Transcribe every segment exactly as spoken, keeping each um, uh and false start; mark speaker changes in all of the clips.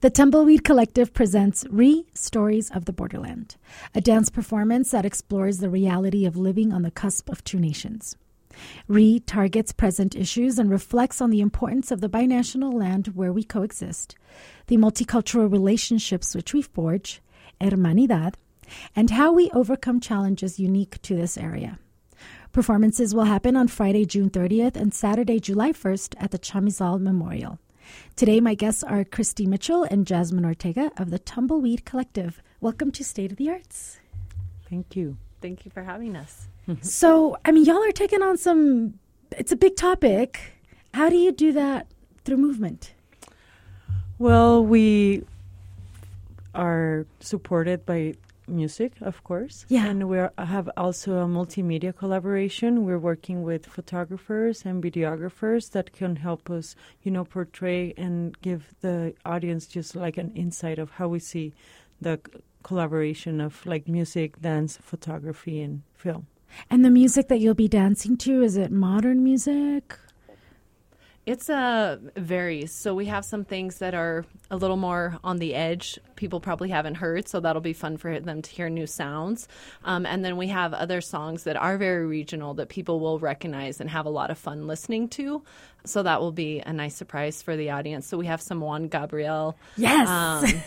Speaker 1: The Tumbleweed Collective presents Re Stories of the Borderland, a dance performance that explores the reality of living on the cusp of two nations. Re targets present issues and reflects on the importance of the binational land where we coexist, the multicultural relationships which we forge, hermanidad, and how we overcome challenges unique to this area. Performances will happen on Friday, June thirtieth and Saturday, July first at the Chamizal Memorial. Today, my guests are Christy Mitchell and Jasmine Ortega of the Tumbleweed Collective. Welcome to State of the Arts.
Speaker 2: Thank you.
Speaker 3: Thank you for having us.
Speaker 1: So, I mean, y'all are taking on some, it's a big topic. How do you do that through movement?
Speaker 2: Well, we are supported by music, of course.
Speaker 1: Yeah.
Speaker 2: And we have also a multimedia collaboration. We're working with photographers and videographers that can help us, you know, portray and give the audience just like an insight of how we see the c- collaboration of like music, dance, photography, and film.
Speaker 1: And the music that you'll be dancing to, is it modern music?
Speaker 3: It's uh, varies. So we have some things that are a little more on the edge. People probably haven't heard, so that'll be fun for them to hear new sounds. Um, and then we have other songs that are very regional that people will recognize and have a lot of fun listening to. So that will be a nice surprise for the audience. So we have some Juan Gabriel.
Speaker 1: Yes.
Speaker 3: Um,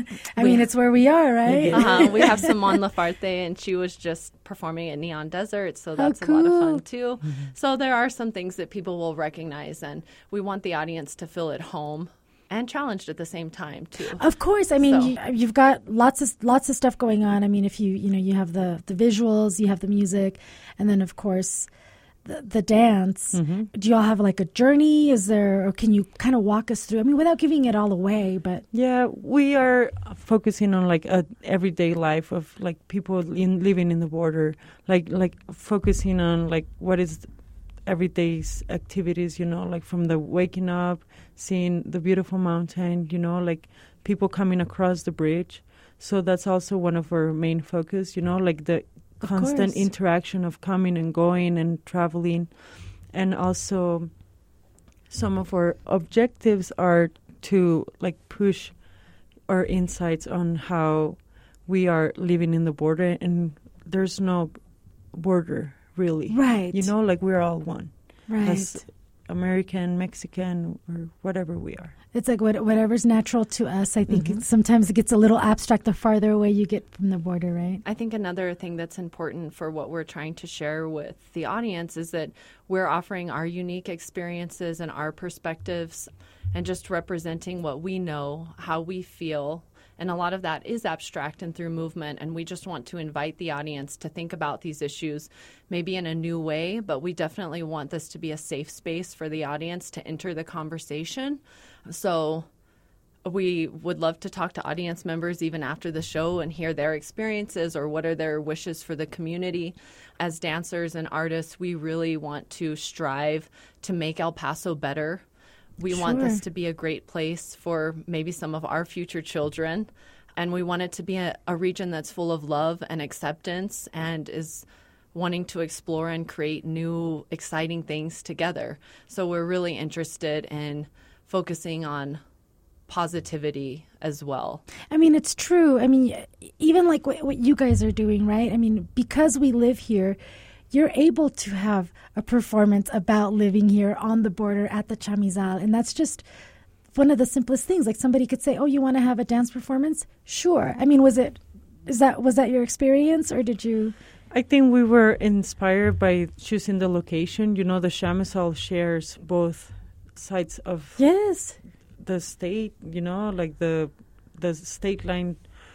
Speaker 1: I
Speaker 3: we-
Speaker 1: mean, it's where we are, right?
Speaker 3: uh-huh. We have some Mon Laferte, and she was just performing at Neon Desert, so that's
Speaker 1: Oh,
Speaker 3: a lot of
Speaker 1: cool.
Speaker 3: fun too. So there are some things that people will recognize, and we want the audience to feel at home and challenged at the same time too.
Speaker 1: Of course. I mean,
Speaker 3: So-
Speaker 1: you, you've got lots of lots of stuff going on. I mean, if you you know you have the the visuals, you have the music, and then of course the the dance.
Speaker 2: Mm-hmm.
Speaker 1: Do y'all have like a journey? Is there, or can you kind of walk us through? I mean, without giving it all away, but
Speaker 2: Yeah, we are focusing on like a everyday life of like people in, living in the border, like like focusing on like what is everyday's activities, you know, like from the waking up, seeing the beautiful mountain, you know, like people coming across the bridge. So that's also one of our main focus, you know, like the
Speaker 1: Of
Speaker 2: constant
Speaker 1: course.
Speaker 2: interaction of coming and going and traveling. And also some of our objectives are to like push our insights on how we are living in the border, and there's no border really.
Speaker 1: right,
Speaker 2: You know, like we're all one.
Speaker 1: right.
Speaker 2: As American, Mexican, or whatever we are.
Speaker 1: It's like what, whatever's natural to us. I think
Speaker 2: Mhm.
Speaker 1: it, sometimes it gets a little abstract the farther away you get from the border, right?
Speaker 3: I think another thing that's important for what we're trying to share with the audience is that we're offering our unique experiences and our perspectives and just representing what we know, how we feel. And a lot of that is abstract and through movement. And we just want to invite the audience to think about these issues maybe in a new way. But we definitely want this to be a safe space for the audience to enter the conversation. So we would love to talk to audience members even after the show and hear their experiences or what are their wishes for the community. As dancers and artists, we really want to strive to make El Paso better. We want
Speaker 1: Sure.
Speaker 3: this to be a great place for maybe some of our future children. And we want it to be a, a region that's full of love and acceptance and is wanting to explore and create new, exciting things together. So we're really interested in focusing on positivity as well.
Speaker 1: I mean, it's true. I mean, even like what, what you guys are doing, right? I mean, because we live here, you're able to have a performance about living here on the border at the Chamizal. And that's just one of the simplest things. Like somebody could say, oh, you want to have a dance performance? Sure. I mean, was it, is that, was that your experience, or did you?
Speaker 2: I think we were inspired by choosing the location. You know, the Chamizal shares both sides of
Speaker 1: Yes.
Speaker 2: the state, you know, like the the state line.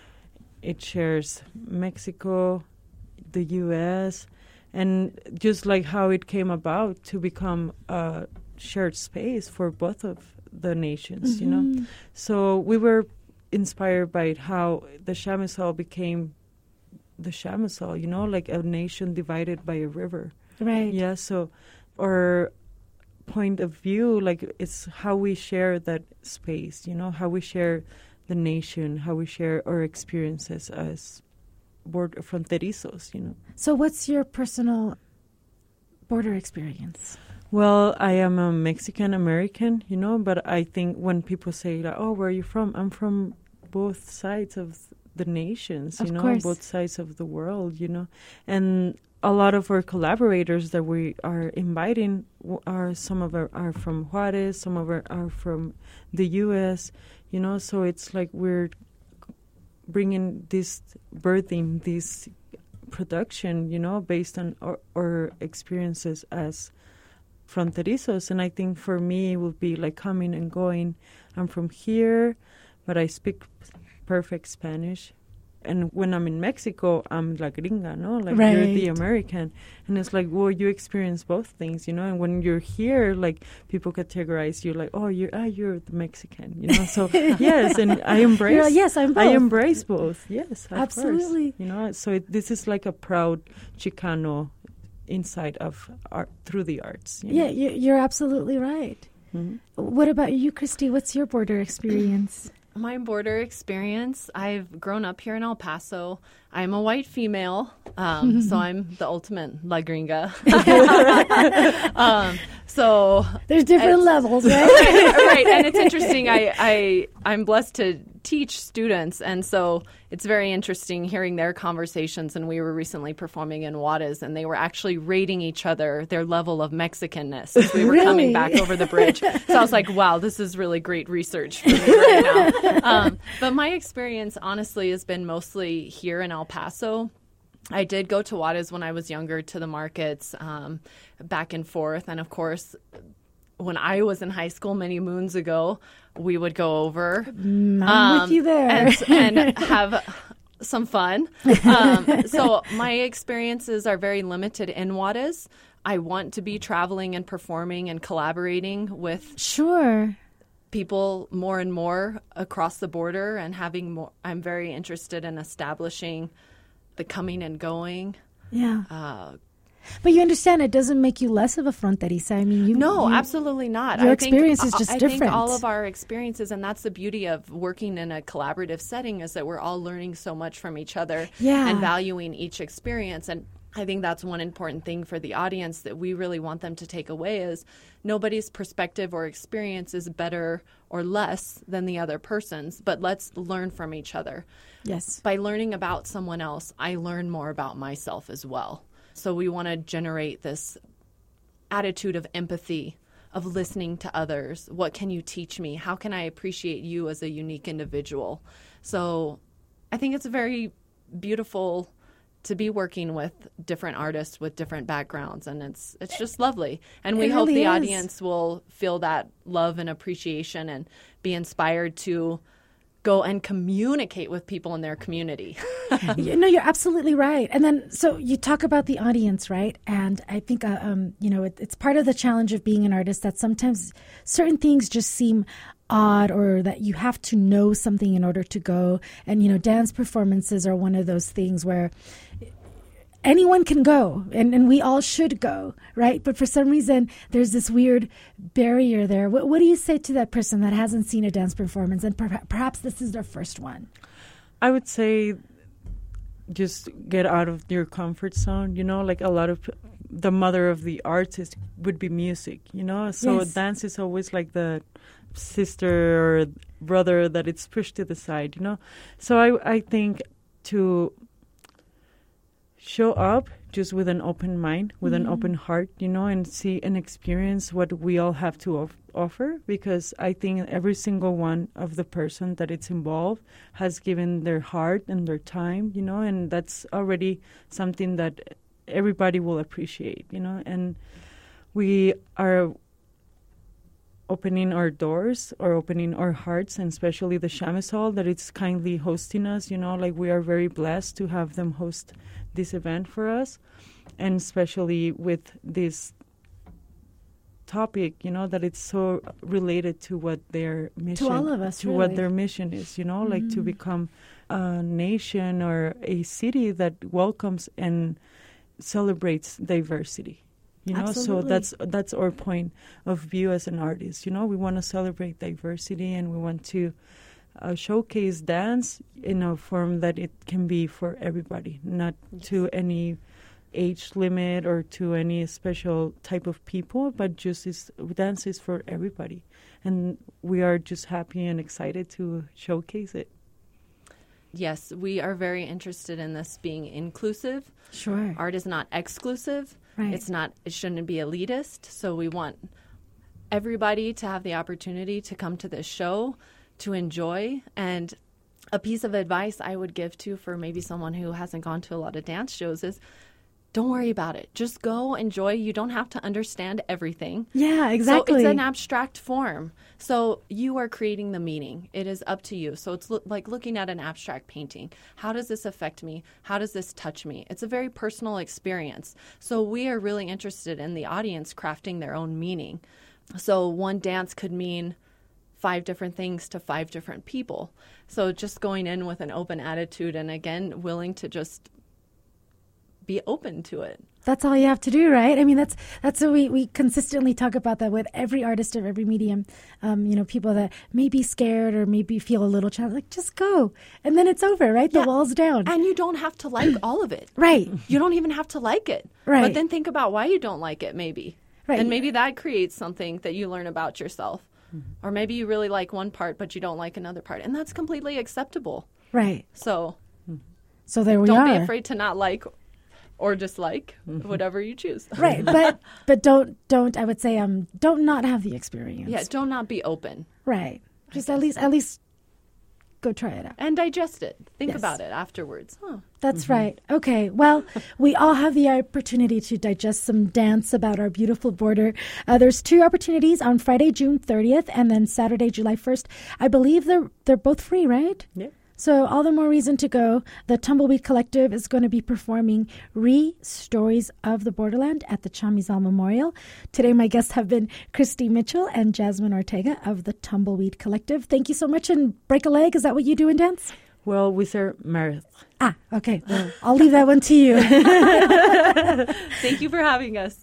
Speaker 2: It shares Mexico, the U S, and just like how it came about to become a shared space for both of the nations, you know.
Speaker 1: Mhm.
Speaker 2: So we were inspired by how the Chamizal became the Chamizal, you know, like a nation divided by a river.
Speaker 1: Right.
Speaker 2: Yeah, so our point of view, like it's how we share that space, you know, how we share the nation, how we share our experiences as border fronterizos, you know.
Speaker 1: So what's your personal border experience?
Speaker 2: Well, I am a Mexican American, you know, but I think when people say, like, oh, where are you from? I'm from both sides of the nations, you
Speaker 1: Of
Speaker 2: know,
Speaker 1: course.
Speaker 2: both sides of the world, you know. And a lot of our collaborators that we are inviting w- are some of our are from Juarez, some of our are from the U S, you know, so it's like we're bringing this, birthing this production, you know, based on our, our experiences as fronterizos. And I think for me it would be like coming and going. I'm from here, but I speak perfect Spanish. And when I'm in Mexico, I'm la gringa, no? Like, you're the
Speaker 1: Right.
Speaker 2: American. And it's like, well, you experience both things, you know? And when you're here, like, people categorize you like, oh, you're ah, you're the Mexican, you know? So, yes, and I embrace...
Speaker 1: You're like, yes, I'm
Speaker 2: I
Speaker 1: both.
Speaker 2: embrace both, yes, of
Speaker 1: Absolutely.
Speaker 2: course. You know, so it, this is like a proud Chicano inside of art, through the arts. You
Speaker 1: Yeah,
Speaker 2: know?
Speaker 1: you- you're absolutely right.
Speaker 2: Mhm.
Speaker 1: What about you, Christy? What's your border experience?
Speaker 3: My border experience, I've grown up here in El Paso. I'm a white female, um, so I'm the ultimate la gringa. um, so
Speaker 1: There's different
Speaker 3: It's-
Speaker 1: levels, right?
Speaker 3: right, and it's interesting. I, I I'm blessed to teach students, and so it's very interesting hearing their conversations. And we were recently performing in Juarez, and they were actually rating each other their level of Mexicanness as we were
Speaker 1: Really?
Speaker 3: coming back over the bridge. So I was like, "Wow, this is really great research for me right now." Um, but my experience, honestly, has been mostly here in El Paso. I did go to Juarez when I was younger to the markets, um, back and forth, and of course, when I was in high school many moons ago, we would go over.
Speaker 1: I'm
Speaker 3: um,
Speaker 1: with you there.
Speaker 3: and, and have some fun. Um, so my experiences are very limited in Juarez. I want to be traveling and performing and collaborating with
Speaker 1: Sure.
Speaker 3: people more and more across the border, and having more. I'm very interested in establishing the coming and going.
Speaker 1: Yeah.
Speaker 3: Uh,
Speaker 1: But you understand it doesn't make you less of a fronteriza. I mean, you
Speaker 3: No,
Speaker 1: you-
Speaker 3: absolutely not.
Speaker 1: your
Speaker 3: I think,
Speaker 1: experience is
Speaker 3: I-
Speaker 1: just
Speaker 3: I
Speaker 1: different.
Speaker 3: think all of our experiences, and that's the beauty of working in a collaborative setting, is that we're all learning so much from each other
Speaker 1: Yeah.
Speaker 3: and valuing each experience. And I think that's one important thing for the audience that we really want them to take away is nobody's perspective or experience is better or less than the other person's, but let's learn from each other.
Speaker 1: Yes.
Speaker 3: By learning about someone else, I learn more about myself as well. So we want to generate this attitude of empathy, of listening to others. What can you teach me? How can I appreciate you as a unique individual? So I think it's very beautiful to be working with different artists with different backgrounds, and it's it's just lovely. And we
Speaker 1: It
Speaker 3: hope
Speaker 1: really
Speaker 3: the
Speaker 1: is.
Speaker 3: audience will feel that love and appreciation and be inspired to go and communicate with people in their community.
Speaker 1: You- no, you're absolutely right. And then, so you talk about the audience, right? And I think, uh, um, you know, it, it's part of the challenge of being an artist that sometimes certain things just seem odd, or that you have to know something in order to go. And, you know, dance performances are one of those things where anyone can go, and, and we all should go, right? But for some reason, there's this weird barrier there. What, what do you say to that person that hasn't seen a dance performance, and per- perhaps this is their first one?
Speaker 2: I would say just get out of your comfort zone, you know, like a lot of p- the mother of the arts is, would be music, you know, so
Speaker 1: Yes.
Speaker 2: dance is always like the sister or brother that it's pushed to the side, you know. So I, I think to show up just with an open mind, with an open heart, you know, and see and experience what we all have to of- offer, because I think every single one of the person that it's involved has given their heart and their time, you know, and that's already something that everybody will appreciate, you know, and we are opening our doors or opening our hearts, and especially the Chamizal that it's kindly hosting us, you know, like we are very blessed to have them host this event for us, and especially with this topic, you know, that it's so related to what their mission,
Speaker 1: all of us,
Speaker 2: to what
Speaker 1: really.
Speaker 2: their mission is, you know, like to become a nation or a city that welcomes and celebrates diversity. You know,
Speaker 1: Absolutely.
Speaker 2: so that's that's our point of view as an artist. You know, we want to celebrate diversity, and we want to uh, showcase dance in a form that it can be for everybody, not to any age limit or to any special type of people, but just is, dance is for everybody. And we are just happy and excited to showcase it.
Speaker 3: Yes, we are very interested in this being inclusive.
Speaker 1: Sure.
Speaker 3: Art is not exclusive.
Speaker 1: Right.
Speaker 3: It's not, it shouldn't be elitist. So we want everybody to have the opportunity to come to this show, to enjoy. And a piece of advice I would give to for maybe someone who hasn't gone to a lot of dance shows is, don't worry about it. Just go, enjoy. You don't have to understand everything.
Speaker 1: Yeah, exactly.
Speaker 3: So it's an abstract form. So you are creating the meaning. It is up to you. So it's lo- like looking at an abstract painting. How does this affect me? How does this touch me? It's a very personal experience. So we are really interested in the audience crafting their own meaning. So one dance could mean five different things to five different people. So just going in with an open attitude and, again, willing to just be open to it.
Speaker 1: That's all you have to do, right? I mean, that's that's what we, we consistently talk about that with every artist of every medium. Um, you know, people that may be scared or maybe feel a little challenged, like, just go. And then it's over, right? The
Speaker 3: Yeah.
Speaker 1: wall's down.
Speaker 3: And you don't have to like all of it.
Speaker 1: Right.
Speaker 3: You don't even have to like it.
Speaker 1: Right.
Speaker 3: But then think about why you don't like it, maybe.
Speaker 1: Right.
Speaker 3: And maybe that creates something that you learn about yourself. Mm-hmm. Or maybe you really like one part, but you don't like another part. And that's completely acceptable.
Speaker 1: Right.
Speaker 3: So
Speaker 1: So there we
Speaker 3: don't
Speaker 1: are.
Speaker 3: be afraid to not like or dislike, mm-hmm. whatever you choose.
Speaker 1: Right. But but don't, don't I would say, um, don't not have the experience.
Speaker 3: Yeah, don't not be open.
Speaker 1: Right. Just at least, at least go try it out.
Speaker 3: And digest it. Think
Speaker 1: Yes.
Speaker 3: about it afterwards. Huh.
Speaker 1: That's mm-hmm. right. Okay. Well, we all have the opportunity to digest some dance about our beautiful border. Uh, there's two opportunities on Friday, June thirtieth, and then Saturday, July first. I believe they're they're both free, right?
Speaker 2: Yeah.
Speaker 1: So all the more reason to go. The Tumbleweed Collective is going to be performing Re Stories of the Borderland at the Chamizal Memorial. Today, my guests have been Christy Mitchell and Jasmine Ortega of the Tumbleweed Collective. Thank you so much. And break a leg, is that what you do in dance?
Speaker 2: Well, we say Meredith.
Speaker 1: Ah, okay. Well, I'll leave that one to you.
Speaker 3: Thank you for having us.